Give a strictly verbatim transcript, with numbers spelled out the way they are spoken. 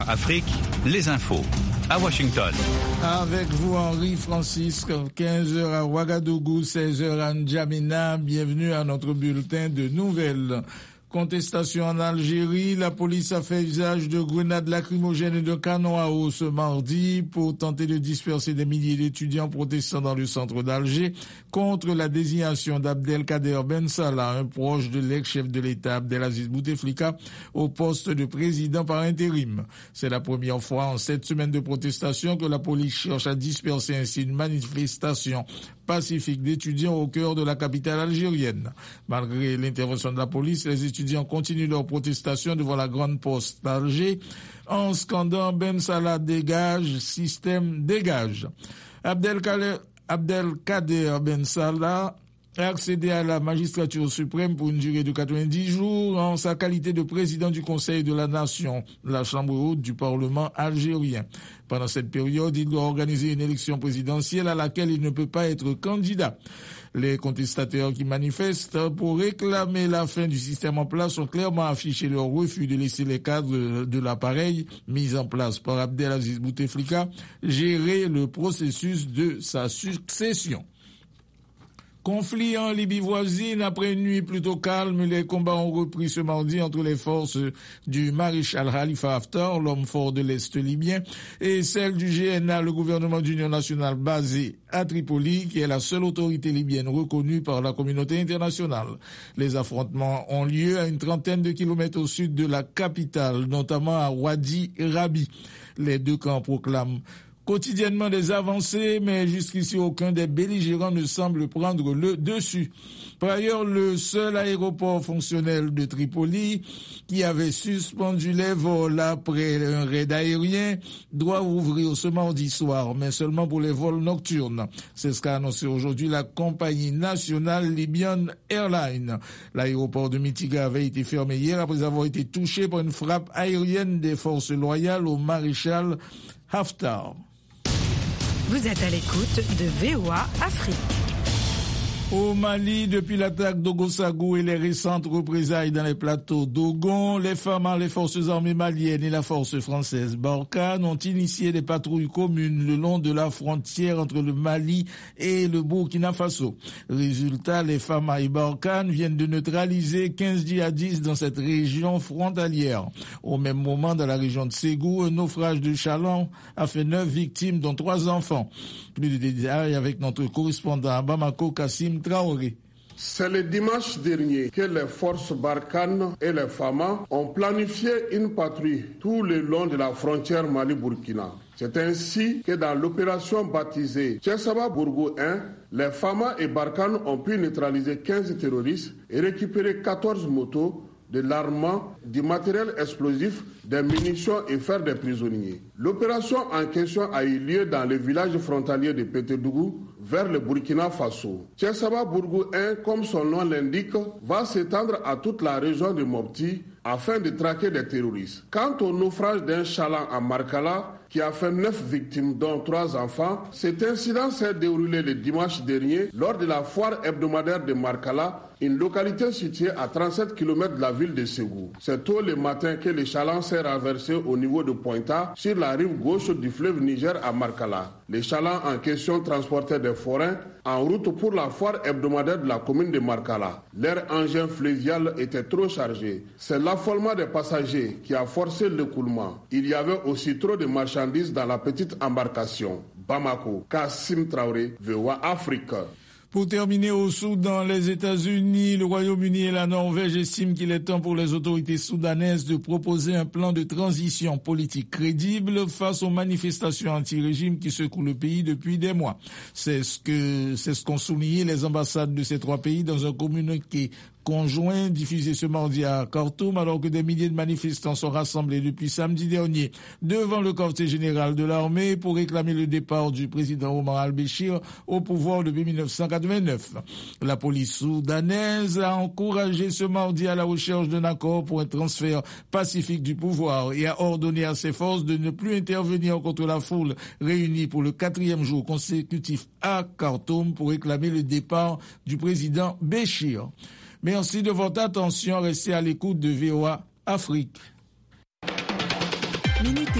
Afrique, les infos. À Washington. Avec vous, Henri Francis, quinze heures à Ouagadougou, seize heures à N'Djamena. Bienvenue à notre bulletin de nouvelles. Contestation en Algérie, la police a fait usage de grenades lacrymogènes et de canons à eau ce mardi pour tenter de disperser des milliers d'étudiants protestants dans le centre d'Alger contre la désignation d'Abdelkader Ben Salah, un proche de l'ex-chef de l'État Abdelaziz Bouteflika, au poste de président par intérim. C'est la première fois en sept semaines de protestation que la police cherche à disperser ainsi une manifestation pacifique d'étudiants au cœur de la capitale algérienne. Malgré l'intervention de la police, les étudiants continuent leur protestation devant la grande poste d'Alger en scandant Ben Salah dégage, système dégage. Abdelkader, Abdelkader Ben Salah a accédé à la magistrature suprême pour une durée de quatre-vingt-dix jours en sa qualité de président du Conseil de la Nation, la chambre haute du Parlement algérien. Pendant cette période, il doit organiser une élection présidentielle à laquelle il ne peut pas être candidat. Les contestateurs qui manifestent pour réclamer la fin du système en place ont clairement affiché leur refus de laisser les cadres de l'appareil mis en place par Abdelaziz Bouteflika gérer le processus de sa succession. Conflit en Libye voisine. Après une nuit plutôt calme, les combats ont repris ce mardi entre les forces du maréchal Khalifa Haftar, l'homme fort de l'Est libyen, et celles du G N A, le gouvernement d'union nationale basé à Tripoli, qui est la seule autorité libyenne reconnue par la communauté internationale. Les affrontements ont lieu à une trentaine de kilomètres au sud de la capitale, notamment à Wadi Rabi. Les deux camps proclament quotidiennement des avancées, mais jusqu'ici aucun des belligérants ne semble prendre le dessus. Par ailleurs, le seul aéroport fonctionnel de Tripoli, qui avait suspendu les vols après un raid aérien, doit ouvrir ce mardi soir, mais seulement pour les vols nocturnes. C'est ce qu'a annoncé aujourd'hui la compagnie nationale Libyan Airlines. L'aéroport de Mitiga avait été fermé hier après avoir été touché par une frappe aérienne des forces loyales au maréchal Haftar. Vous êtes à l'écoute de V O A Afrique. Au Mali, depuis l'attaque d'Ogosagou et les récentes représailles dans les plateaux d'Ogon, les femmes, les forces armées maliennes et la force française Barkhane ont initié des patrouilles communes le long de la frontière entre le Mali et le Burkina Faso. Résultat, les femmes et Barkhane viennent de neutraliser quinze djihadistes dans cette région frontalière. Au même moment, dans la région de Ségou, un naufrage de chaland a fait neuf victimes, dont trois enfants. Plus de détails avec notre correspondant à Bamako, Kassim Traoré. C'est le dimanche dernier que les forces Barkhane et les Fama ont planifié une patrouille tout le long de la frontière Mali-Burkina. C'est ainsi que dans l'opération baptisée Thiessaba Bourgou un, les Fama et Barkhane ont pu neutraliser quinze terroristes et récupérer quatorze motos, de l'armement, du matériel explosif, des munitions et faire des prisonniers. L'opération en question a eu lieu dans le village frontalier de Pétédougou, vers le Burkina Faso. Thiessaba Bourgou un, comme son nom l'indique, va s'étendre à toute la région de Mopti afin de traquer des terroristes. Quant au naufrage d'un chaland à Markala, qui a fait neuf victimes, dont trois enfants, cet incident s'est déroulé le dimanche dernier lors de la foire hebdomadaire de Markala, une localité située à trente-sept kilomètres de la ville de Ségou. C'est tôt le matin que le chaland s'est renversé au niveau de Pointa, sur la rive gauche du fleuve Niger à Markala. Les chalands en question transportaient des forains en route pour la foire hebdomadaire de la commune de Markala. Leur engin fluvial était trop chargé. C'est l'affolement des passagers qui a forcé l'écoulement. Il y avait aussi trop de marchandises dans la petite embarcation. Bamako, Kassim Traoré, V O A Afrique. Pour terminer, au Soudan, les États-Unis, le Royaume-Uni et la Norvège estiment qu'il est temps pour les autorités soudanaises de proposer un plan de transition politique crédible face aux manifestations anti-régime qui secouent le pays depuis des mois. C'est ce que, c'est ce qu'ont souligné les ambassades de ces trois pays dans un communiqué conjoint diffusé ce mardi à Khartoum, alors que des milliers de manifestants sont rassemblés depuis samedi dernier devant le quartier général de l'armée pour réclamer le départ du président Omar al-Béchir au pouvoir depuis mille neuf cent quatre-vingt-neuf. La police soudanaise a encouragé ce mardi à la recherche d'un accord pour un transfert pacifique du pouvoir et a ordonné à ses forces de ne plus intervenir contre la foule réunie pour le quatrième jour consécutif à Khartoum pour réclamer le départ du président Béchir. Merci de votre attention. Restez à l'écoute de V O A Afrique. Minute